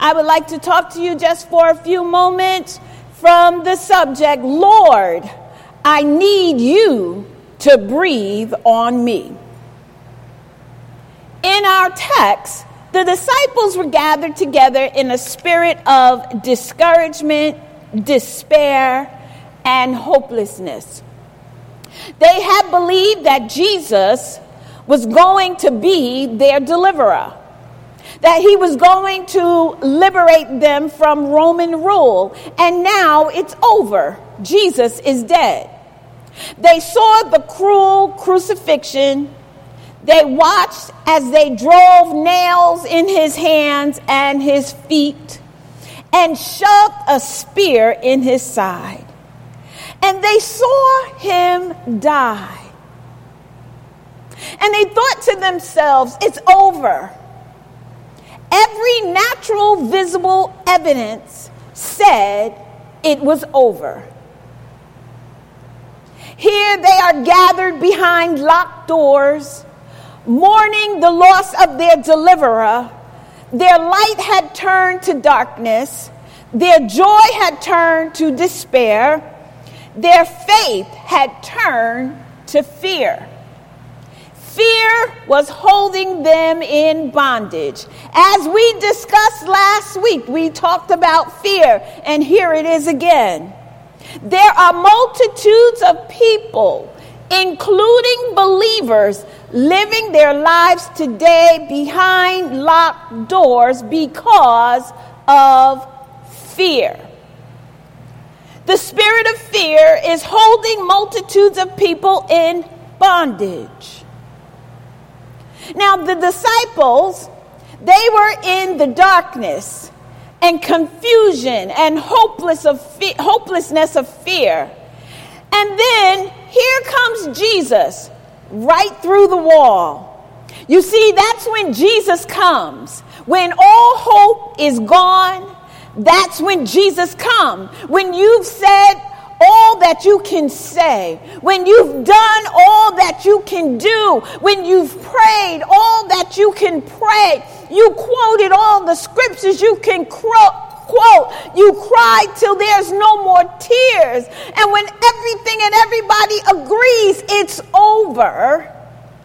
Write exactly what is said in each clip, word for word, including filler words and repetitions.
I would like to talk to you just for a few moments from the subject, Lord, I need you to breathe on me. In our text, the disciples were gathered together in a spirit of discouragement, despair, and hopelessness. They had believed that Jesus was going to be their deliverer, that he was going to liberate them from Roman rule, and now it's over. Jesus is dead. They saw the cruel crucifixion. They watched as they drove nails in his hands and his feet and shoved a spear in his side. And they saw him die. And they thought to themselves, it's over. Every natural, visible evidence said it was over. Here they are gathered behind locked doors, mourning the loss of their deliverer. Their light had turned to darkness. Their joy had turned to despair. Their faith had turned to fear. Fear was holding them in bondage. As we discussed last week, we talked about fear, and here it is again. There are multitudes of people, including believers, living their lives today behind locked doors because of fear. The spirit of fear is holding multitudes of people in bondage. Now, the disciples, they were in the darkness and confusion and hopeless of fe- hopelessness of fear. And then here comes Jesus right through the wall. You see, that's when Jesus comes. When all hope is gone, that's when Jesus comes. When you've said all that you can say, when you've done all that you can do, when you've prayed all that you can pray, you quoted all the scriptures you can quote, quote, you cried till there's no more tears, and when everything and everybody agrees it's over,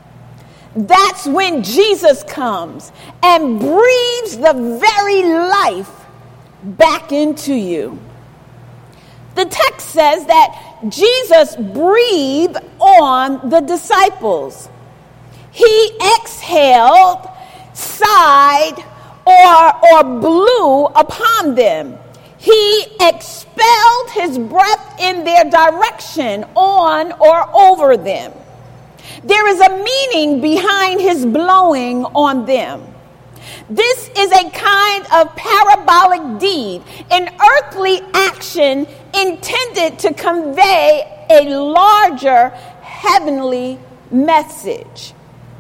that's when Jesus comes and breathes the very life back into you. The text says that Jesus breathed on the disciples. He exhaled, sighed, or, or blew upon them. He expelled his breath in their direction, on or over them. There is a meaning behind his blowing on them. This is a kind of parabolic deed, an earthly action intended to convey a larger heavenly message.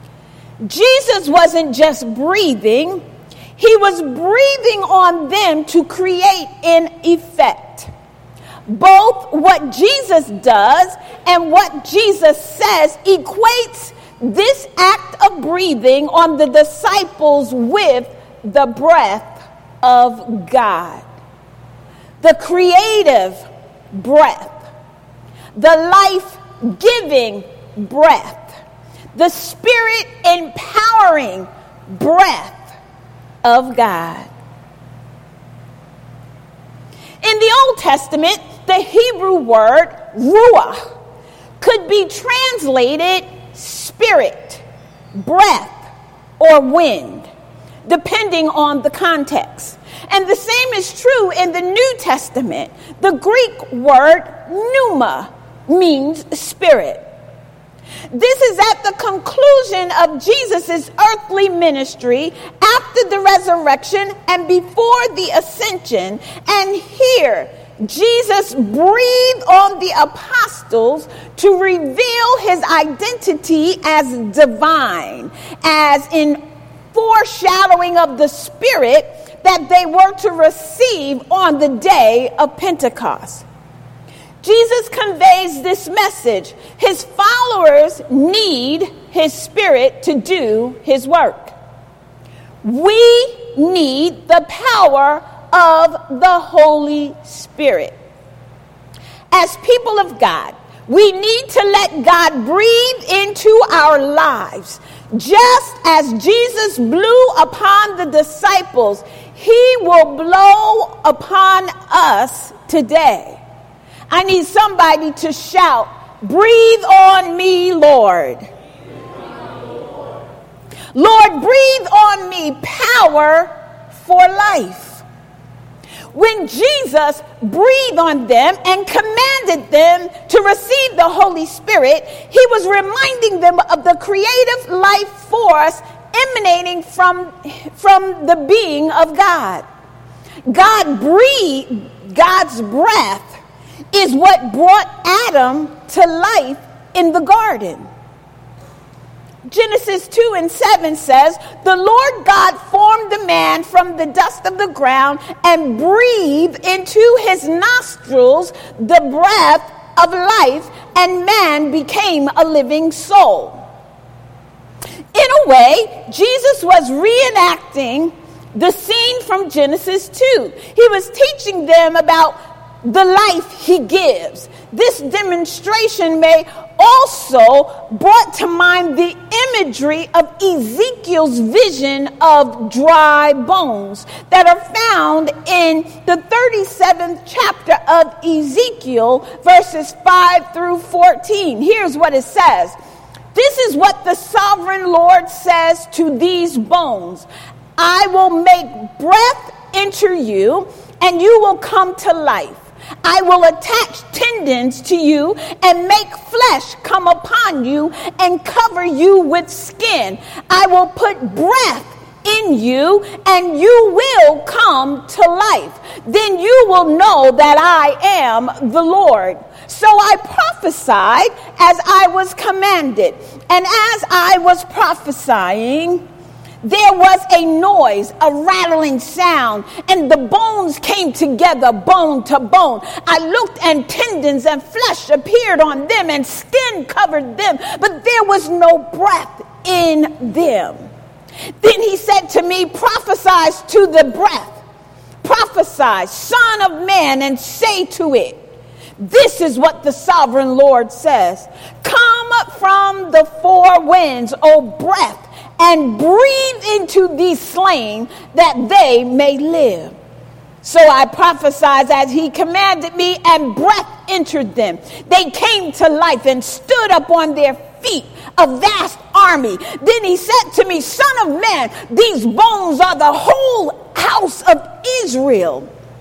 Jesus wasn't just breathing, he was breathing on them to create an effect. Both what Jesus does and what Jesus says equates this act of breathing on the disciples with the breath of God. The creative breath, the life-giving breath, the spirit-empowering breath of God. In the Old Testament, the Hebrew word ruach could be translated spirit, breath, or wind, depending on the context. And the same is true in the New Testament. The Greek word pneuma means spirit. This is at the conclusion of Jesus' earthly ministry after the resurrection and before the ascension. And here, Jesus breathed on the apostles to reveal his identity as divine, as in foreshadowing of the Spirit that they were to receive on the day of Pentecost. Jesus conveys this message. His followers need his Spirit to do his work. We need the power of the Holy Spirit. As people of God, we need to let God breathe into our lives. Just as Jesus blew upon the disciples, he will blow upon us today. I need somebody to shout, "Breathe on me, Lord." Lord, breathe on me power for life. When Jesus breathed on them and commanded them to receive the Holy Spirit, he was reminding them of the creative life force emanating from, from the being of God. God breathed, God's breath is what brought Adam to life in the garden. Genesis two and seven says, "The Lord God formed the man from the dust of the ground and breathed into his nostrils the breath of life, and man became a living soul." In a way, Jesus was reenacting the scene from Genesis two. He was teaching them about the life he gives. This demonstration may also brought to mind the imagery of Ezekiel's vision of dry bones that are found in the thirty-seventh chapter of Ezekiel, verses five through fourteen. Here's what it says. "This is what the sovereign Lord says to these bones. I will make breath enter you, and you will come to life. I will attach tendons to you and make flesh come upon you and cover you with skin. I will put breath in you and you will come to life. Then you will know that I am the Lord." So I prophesied as I was commanded, and as I was prophesying, there was a noise, a rattling sound, and the bones came together, bone to bone. I looked, and tendons and flesh appeared on them, and skin covered them, but there was no breath in them. Then he said to me, "Prophesy to the breath. Prophesy, Son of Man, and say to it, this is what the sovereign Lord says. Come up from the four winds, O breath, and breathe into these slain that they may live." So I prophesied as he commanded me, and breath entered them. They came to life and stood up on their feet, a vast army. Then he said to me, "Son of man, these bones are the whole house of Israel.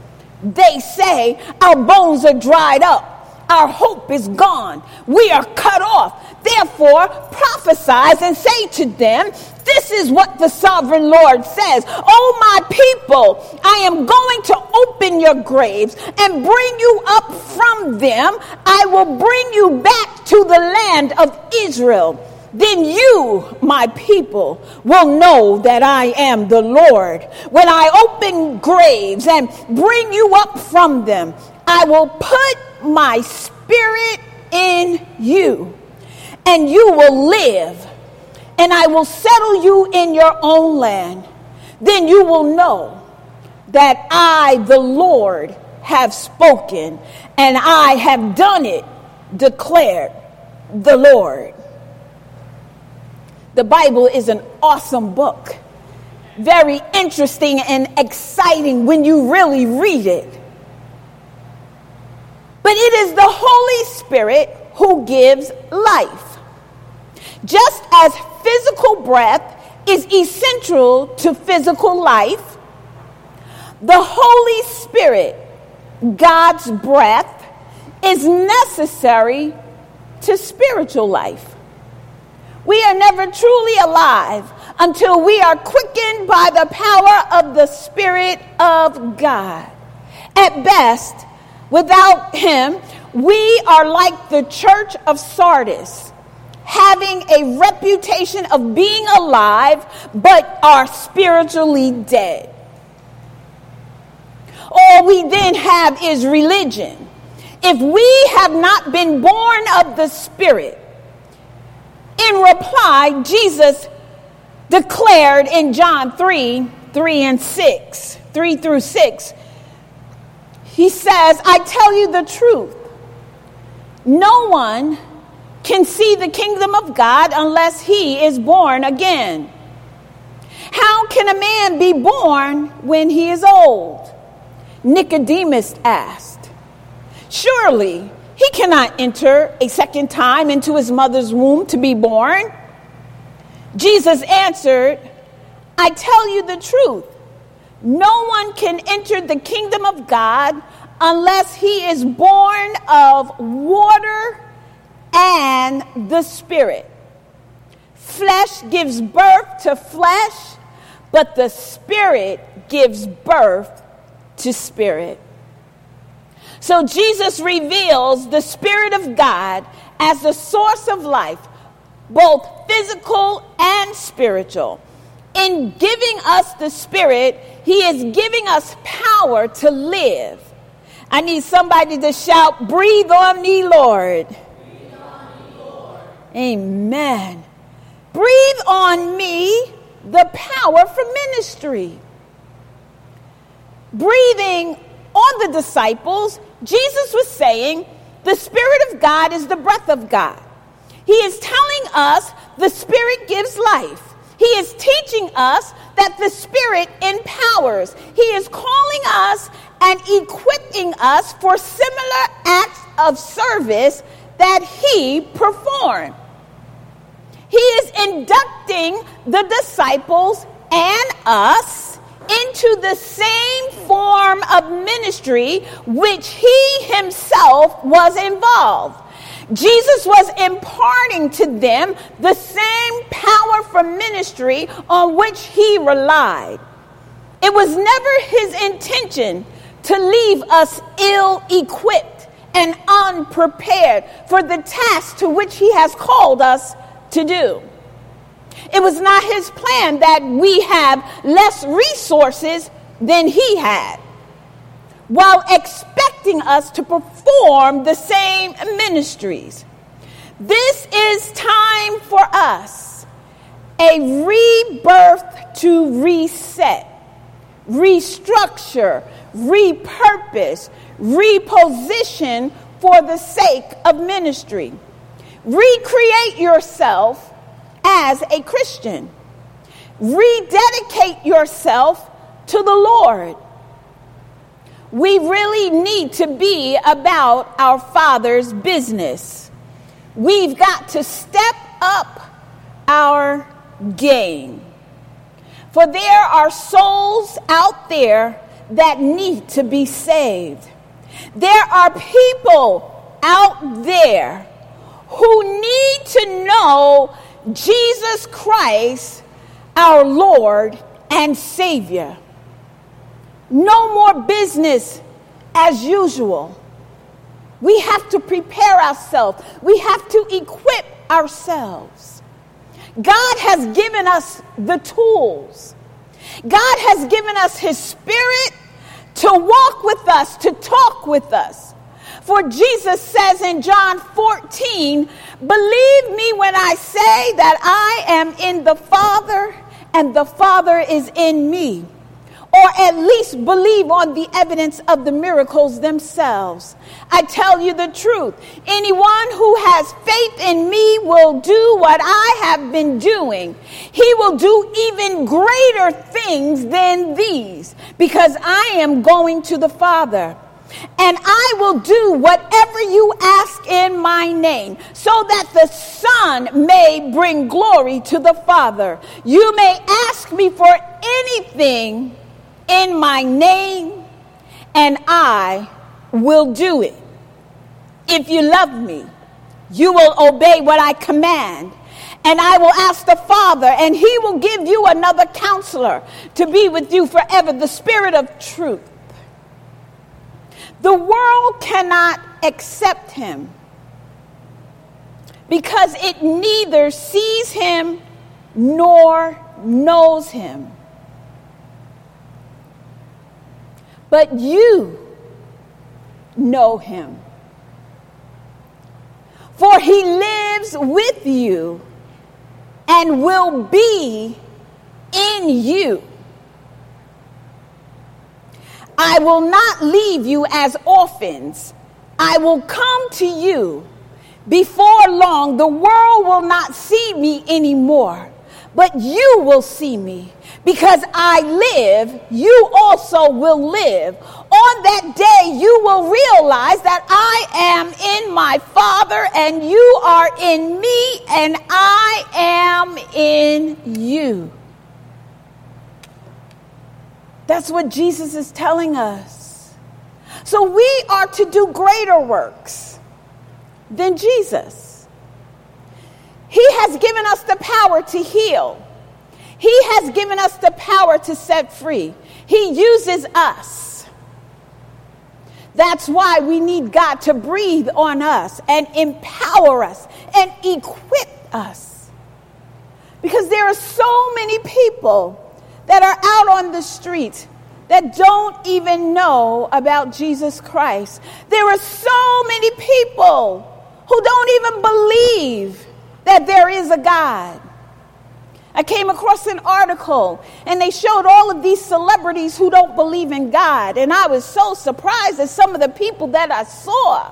They say, our bones are dried up. Our hope is gone. We are cut off. Therefore, prophesy and say to them, this is what the sovereign Lord says. O my people, I am going to open your graves and bring you up from them. I will bring you back to the land of Israel. Then you, my people, will know that I am the Lord. When I open graves and bring you up from them, I will put my spirit in you, and you will live, and I will settle you in your own land. Then you will know that I, the Lord, have spoken, and I have done it, declared the Lord. The Bible is an awesome book. Very interesting and exciting when you really read it. But it is the Holy Spirit who gives life. Just as physical breath is essential to physical life, the Holy Spirit, God's breath, is necessary to spiritual life. We are never truly alive until we are quickened by the power of the Spirit of God. At best, without him, we are like the church of Sardis, having a reputation of being alive, but are spiritually dead. All we then have is religion. If we have not been born of the Spirit, in reply, Jesus declared in John three three and six, three through six, he says, I tell you the truth. No one can see the kingdom of God unless he is born again. How can a man be born when he is old? Nicodemus asked. Surely he cannot enter a second time into his mother's womb to be born. Jesus answered, I tell you the truth. No one can enter the kingdom of God unless he is born of water and the Spirit. Flesh gives birth to flesh, but the Spirit gives birth to spirit. So Jesus reveals the Spirit of God as the source of life, both physical and spiritual. In giving us the Spirit, he is giving us power to live. I need somebody to shout, breathe on me, Lord. Breathe on me, Lord. Amen. Breathe on me the power for ministry. Breathing on the disciples, Jesus was saying, the Spirit of God is the breath of God. He is telling us the Spirit gives life. He is teaching us that the Spirit empowers. He is calling us and equipping us for similar acts of service that he performed. He is inducting the disciples and us into the same form of ministry which he himself was involved. Jesus was imparting to them the same power for ministry on which he relied. It was never his intention to leave us ill-equipped and unprepared for the task to which he has called us to do. It was not his plan that we have less resources than he had, while expecting us to perform the same ministries. This is time for us, a rebirth to reset, restructure, repurpose, reposition for the sake of ministry. Recreate yourself as a Christian. Rededicate yourself to the Lord. We really need to be about our Father's business. We've got to step up our game. For there are souls out there that need to be saved. There are people out there who need to know Jesus Christ, our Lord and Savior. No more business as usual. We have to prepare ourselves. We have to equip ourselves. God has given us the tools. God has given us his Spirit to walk with us, to talk with us. For Jesus says in John fourteen, believe me when I say that I am in the Father and the Father is in me. Or at least believe on the evidence of the miracles themselves. I tell you the truth. Anyone who has faith in me will do what I have been doing. He will do even greater things than these, because I am going to the Father. And I will do whatever you ask in my name, so that the Son may bring glory to the Father. You may ask me for anything in my name, and I will do it. If you love me, you will obey what I command. And I will ask the Father, and he will give you another counselor to be with you forever, the Spirit of truth. The world cannot accept him because it neither sees him nor knows him. But you know him, for he lives with you and will be in you. I will not leave you as orphans. I will come to you. Before long, the world will not see me anymore, but you will see me. Because I live, you also will live. On that day, you will realize that I am in my Father, and you are in me, and I am in you. That's what Jesus is telling us. So we are to do greater works than Jesus. He has given us the power to heal. He has given us the power to set free. He uses us. That's why we need God to breathe on us and empower us and equip us. Because there are so many people that are out on the streets that don't even know about Jesus Christ. There are so many people who don't even believe that there is a God. I came across an article and they showed all of these celebrities who don't believe in God. And I was so surprised at some of the people that I saw.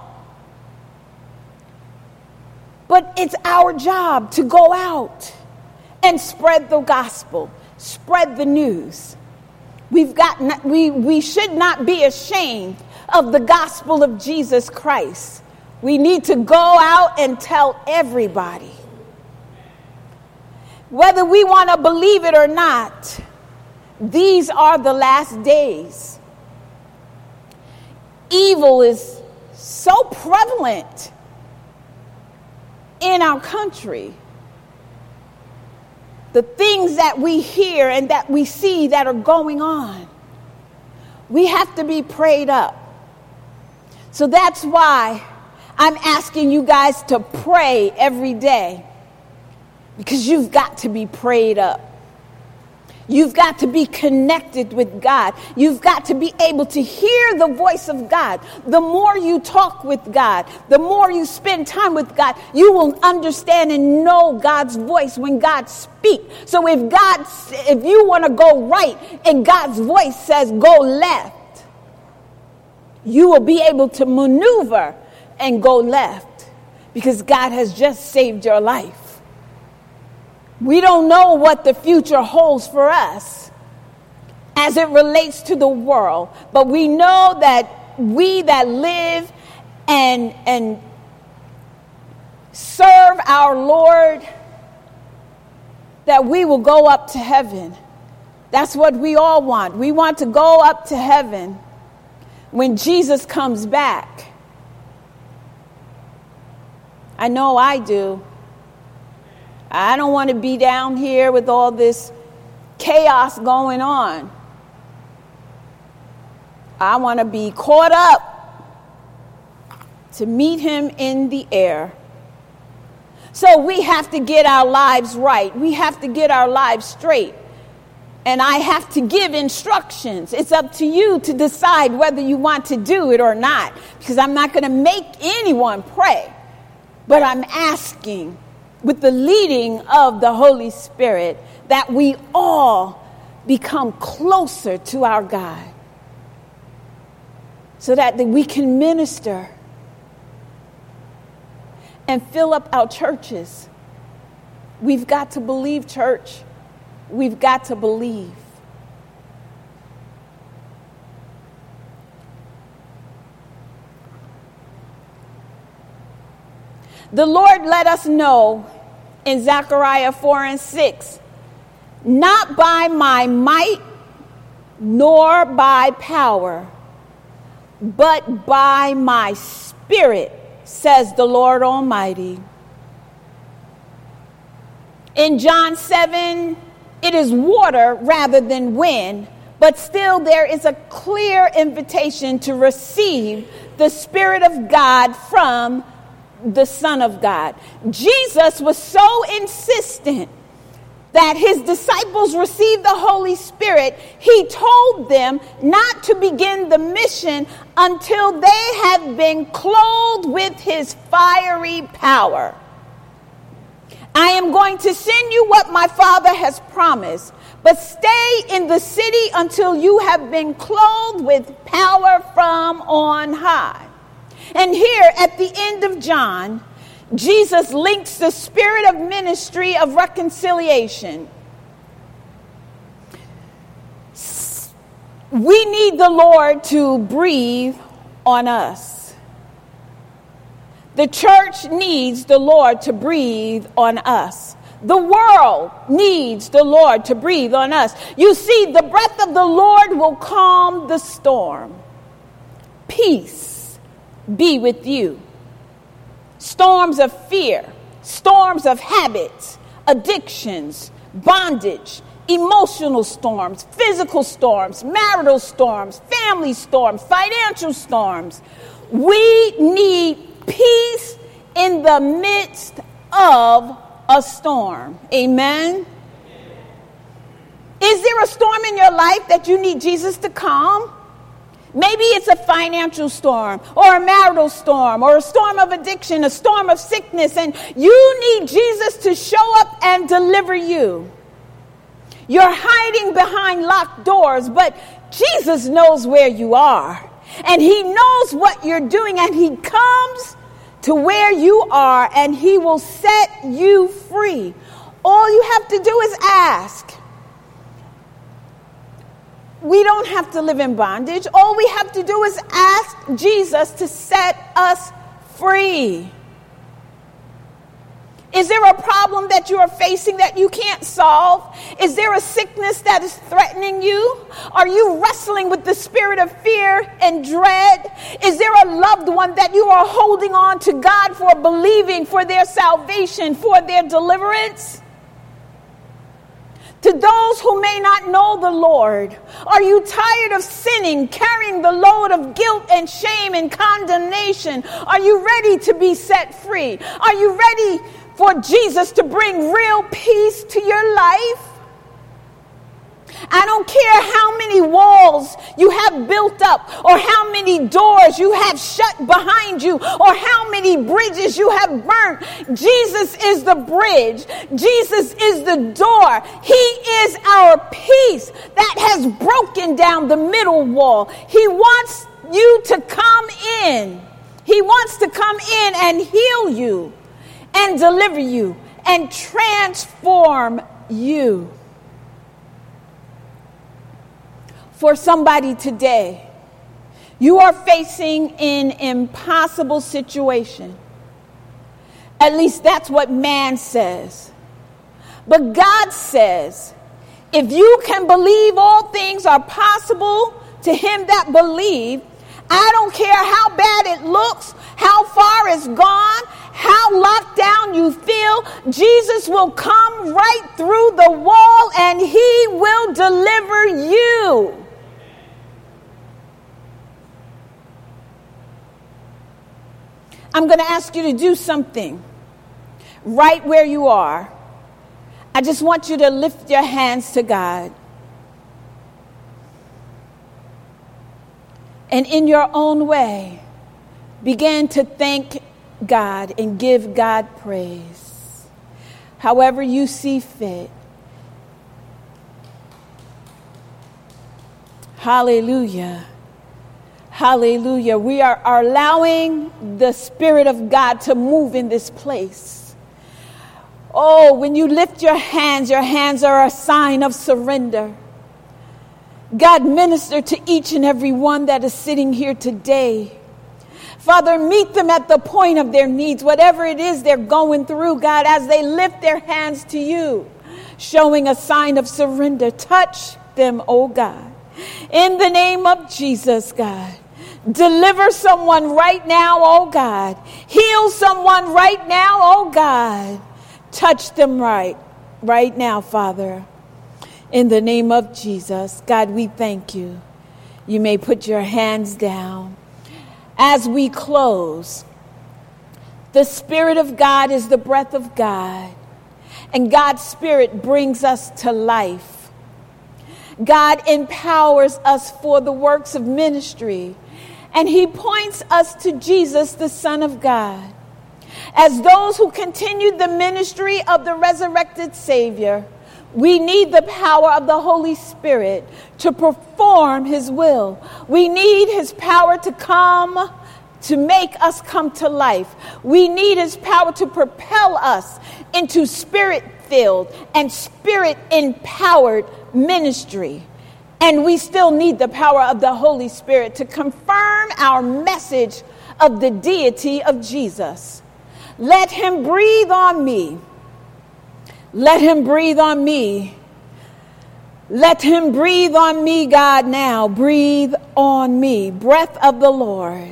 But it's our job to go out and spread the gospel, spread the news. We've got not, we, we should not be ashamed of the gospel of Jesus Christ. We need to go out and tell everybody. Whether we want to believe it or not, these are the last days. Evil is so prevalent in our country. The things that we hear and that we see that are going on, we have to be prayed up. So that's why I'm asking you guys to pray every day. Because you've got to be prayed up. You've got to be connected with God. You've got to be able to hear the voice of God. The more you talk with God, the more you spend time with God, you will understand and know God's voice when God speaks. So if God, if you want to go right and God's voice says go left, you will be able to maneuver and go left because God has just saved your life. We don't know what the future holds for us as it relates to the world, but we know that we that live and, and serve our Lord, that we will go up to heaven. That's what we all want. We want to go up to heaven when Jesus comes back. I know I do. I don't want to be down here with all this chaos going on. I want to be caught up to meet him in the air. So we have to get our lives right. We have to get our lives straight. And I have to give instructions. It's up to you to decide whether you want to do it or not. Because I'm not going to make anyone pray. But I'm asking, with the leading of the Holy Spirit, that we all become closer to our God so that we can minister and fill up our churches. We've got to believe, church. We've got to believe. The Lord let us know in Zechariah four and six, not by my might nor by power, but by my spirit, says the Lord Almighty. In John seven, it is water rather than wind, but still there is a clear invitation to receive the Spirit of God from the Son of God. Jesus was so insistent that his disciples receive the Holy Spirit, he told them not to begin the mission until they have been clothed with his fiery power. I am going to send you what my Father has promised, but stay in the city until you have been clothed with power from on high. And here at the end of John, Jesus links the spirit of ministry of reconciliation. We need the Lord to breathe on us. The church needs the Lord to breathe on us. The world needs the Lord to breathe on us. You see, the breath of the Lord will calm the storm. Peace be with you. Storms of fear, storms of habits, addictions, bondage, emotional storms, physical storms, marital storms, family storms, financial storms. We need peace in the midst of a storm. Amen. Is there a storm in your life that you need Jesus to calm? Maybe it's a financial storm or a marital storm or a storm of addiction, a storm of sickness, and you need Jesus to show up and deliver you. You're hiding behind locked doors, but Jesus knows where you are, and he knows what you're doing, and he comes to where you are, and he will set you free. All you have to do is ask. We don't have to live in bondage. All we have to do is ask Jesus to set us free. Is there a problem that you are facing that you can't solve? Is there a sickness that is threatening you? Are you wrestling with the spirit of fear and dread? Is there a loved one that you are holding on to God for, believing for their salvation, for their deliverance? To those who may not know the Lord, are you tired of sinning, carrying the load of guilt and shame and condemnation? Are you ready to be set free? Are you ready for Jesus to bring real peace to your life? I don't care how many walls you have built up, or how many doors you have shut behind you, or how many bridges you have burnt. Jesus is the bridge. Jesus is the door. He is our peace that has broken down the middle wall. He wants you to come in. He wants to come in and heal you and deliver you and transform you. For somebody today, you are facing an impossible situation. At least that's what man says. But God says, if you can believe all things are possible to him that believe, I don't care how bad it looks, how far it's gone, how locked down you feel, Jesus will come right through the wall and he will deliver you. I'm going to ask you to do something right where you are. I just want you to lift your hands to God. And in your own way, begin to thank God and give God praise. However you see fit. Hallelujah. Hallelujah. We are, are allowing the Spirit of God to move in this place. Oh, when you lift your hands, your hands are a sign of surrender. God, minister to each and every one that is sitting here today. Father, meet them at the point of their needs, whatever it is they're going through, God, as they lift their hands to you, showing a sign of surrender. Touch them, oh God. In the name of Jesus, God. Deliver someone right now, oh God. Heal someone right now, oh God. Touch them right, right now, Father. In the name of Jesus, God, we thank you. You may put your hands down. As we close, the Spirit of God is the breath of God, and God's Spirit brings us to life. God empowers us for the works of ministry, and he points us to Jesus, the Son of God. As those who continued the ministry of the resurrected Savior, We need the power of the Holy Spirit to perform his will. We need his power to come, to make us come to life. We need his power to propel us into spirit-filled and spirit-empowered ministry. And we still need the power of the Holy Spirit to confirm our message of the deity of Jesus. Let him breathe on me. Let him breathe on me. Let him breathe on me, God, now. Breathe on me. Breath of the Lord.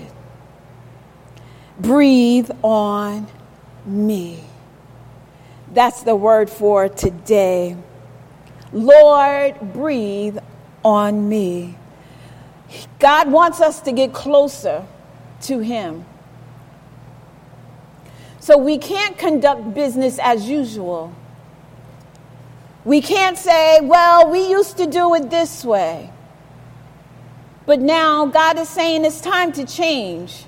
Breathe on me. That's the word for today. Lord, breathe on me. God wants us to get closer to him. So we can't conduct business as usual. We can't say, well, we used to do it this way. But now God is saying it's time to change.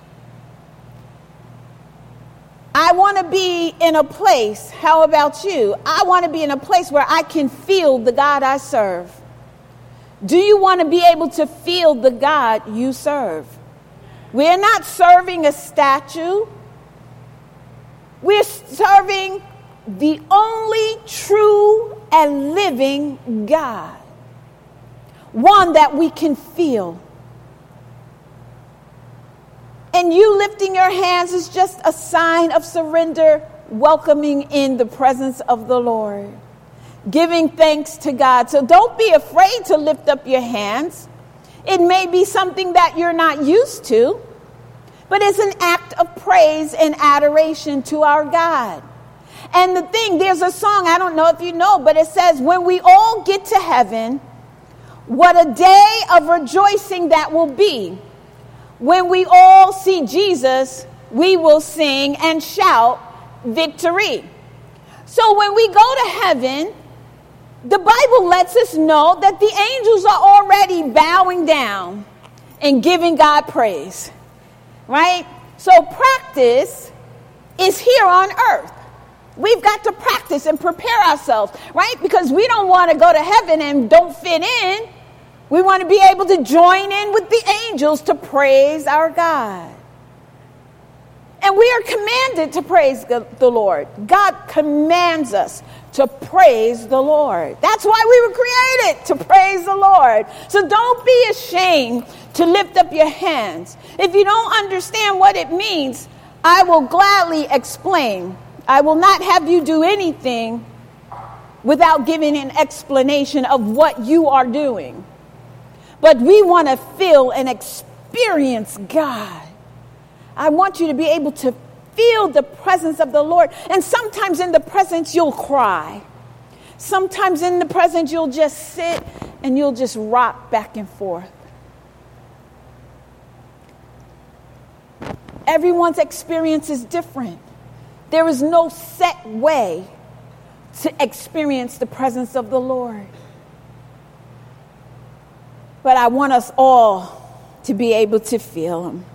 I want to be in a place, how about you? I want to be in a place where I can feel the God I serve. Do you want to be able to feel the God you serve? We're not serving a statue. We're serving the only true and living God. One that we can feel. And you lifting your hands is just a sign of surrender, welcoming in the presence of the Lord, giving thanks to God. So don't be afraid to lift up your hands. It may be something that you're not used to, but it's an act of praise and adoration to our God. And the thing, there's a song, I don't know if you know, but it says, when we all get to heaven, what a day of rejoicing that will be. When we all see Jesus, we will sing and shout victory. So when we go to heaven, the Bible lets us know that the angels are already bowing down and giving God praise, right? So practice is here on earth. We've got to practice and prepare ourselves, right? Because we don't want to go to heaven and don't fit in. We want to be able to join in with the angels to praise our God. And we are commanded to praise the Lord. God commands us to praise the Lord. That's why we were created, to praise the Lord. So don't be ashamed to lift up your hands. If you don't understand what it means, I will gladly explain. I will not have you do anything without giving an explanation of what you are doing. But we want to feel and experience God. I want you to be able to feel the presence of the Lord. And sometimes in the presence you'll cry. Sometimes in the presence you'll just sit and you'll just rock back and forth. Everyone's experience is different. There is no set way to experience the presence of the Lord. But I want us all to be able to feel him.